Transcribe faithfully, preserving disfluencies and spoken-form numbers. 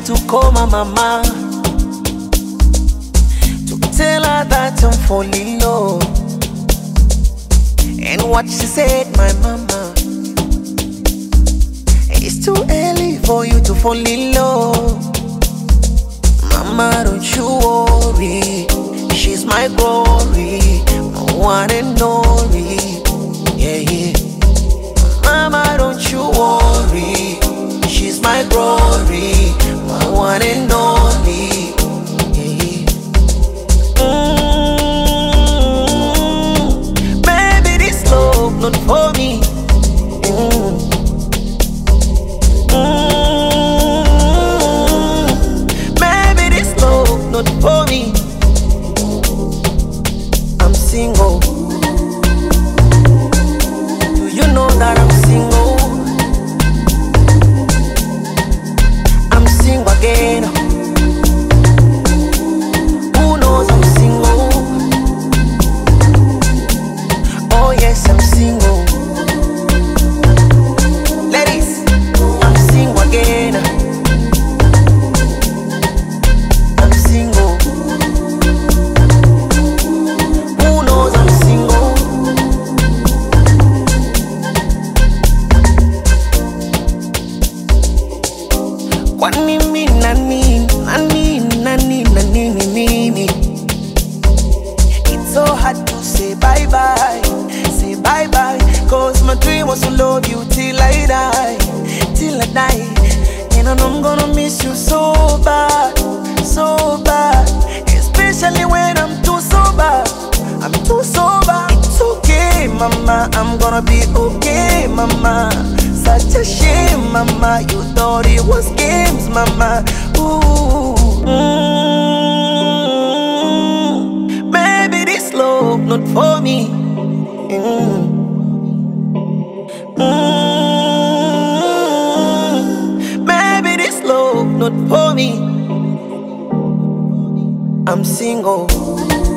to call my mama to tell her that I'm falling low. And what she said, my mama, it's too early for you to fall in love. Mama, don't you worry, she's my glory, my one and only. Yeah, yeah. Mama, don't you worry, she's my glory, my one and only. Yeah, yeah. Mm, baby, this love not for me. Mm. Mm, baby, this love not for me. I'm single. Do you know that I'm single? I'm single again. Who knows I'm single? Oh yes, I'm single. Ladies, I'm single again. I'm single. Who knows I'm single? Kwani mi nani, nani, nani, nani, nini. It's so hard to say bye-bye, say bye-bye. Cause my dream was to love you till I die, till I die. And I know I'm gonna miss you so bad, so bad. Especially when I'm too sober, I'm too sober. It's okay, mama, I'm gonna be okay, mama. Such a shame, mama, you thought it was games, mama. Ooh, mm, baby, this love not for me. Mm. Mm, baby, this love not for me. I'm single.